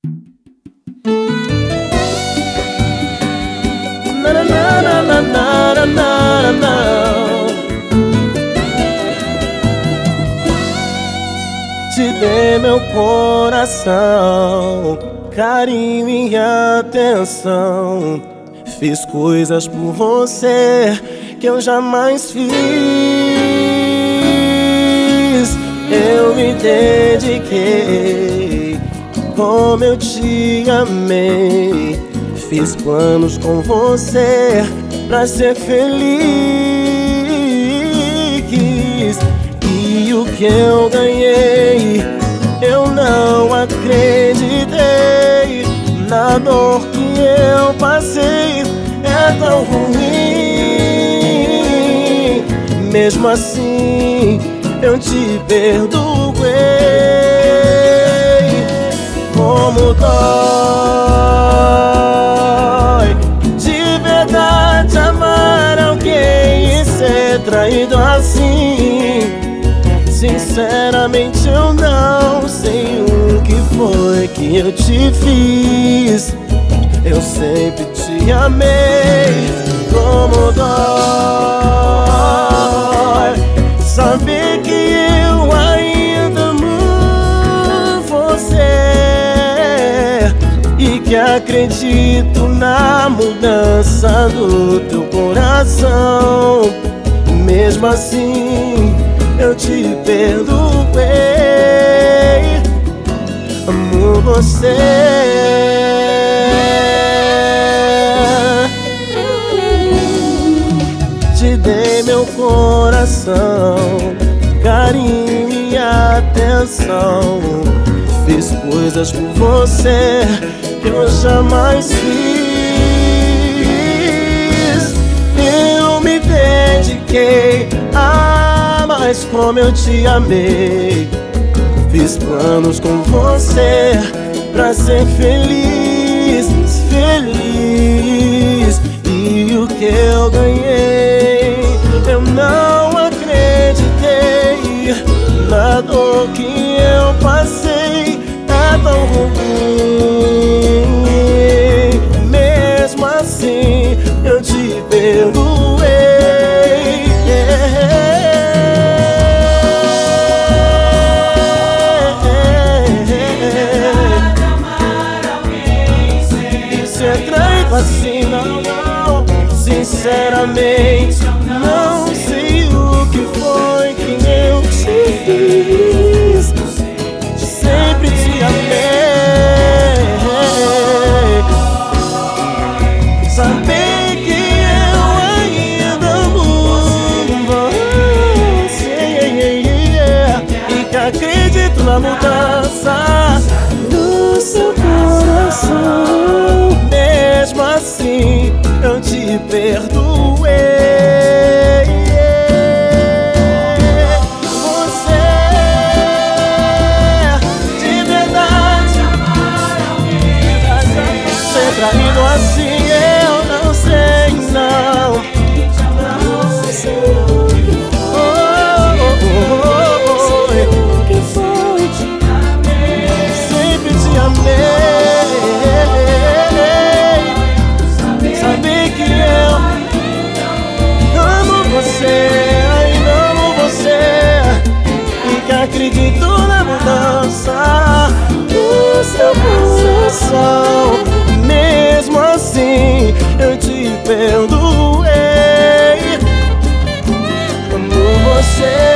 Na, na, na, na, na, na, na, na. Te dei meu coração, carinho e atenção. Fiz coisas por você que eu jamais fiz. Eu me dediquei, como eu te amei. Fiz planos com você pra ser feliz. E o que eu ganhei, eu não acreditei. Na dor que eu passei é tão ruim. Mesmo assim eu te perdoei. Como dói de verdade amar alguém e ser traído assim. Sinceramente eu não sei o que foi que eu te fiz. Eu sempre te amei. Como dói saber que eu ainda amo você e que acredito na mudança do teu coração. Mesmo assim eu te perdoei. Amo você. Te dei meu coração, carinho e atenção. Fiz coisas por você que eu jamais fiz. Eu me dediquei, mas como eu te amei. Fiz planos com você pra ser feliz, feliz. E o que eu ganhei, eu não acreditei. Na dor que eu passei é tão ruim. Mesmo assim eu te perdoei. Assim não, sinceramente não sei o que foi que eu te fiz. Sempre te amei. Saber que eu ainda amo você e que acredito na mudança do seu coração. Mesmo assim eu te perdoei. Você de verdade amar alguém, ser traído assim eu não sei não. Sempre te amei. Ainda amo você e que acredito na mudança do seu coração. Mesmo assim eu te perdoei. Amo você.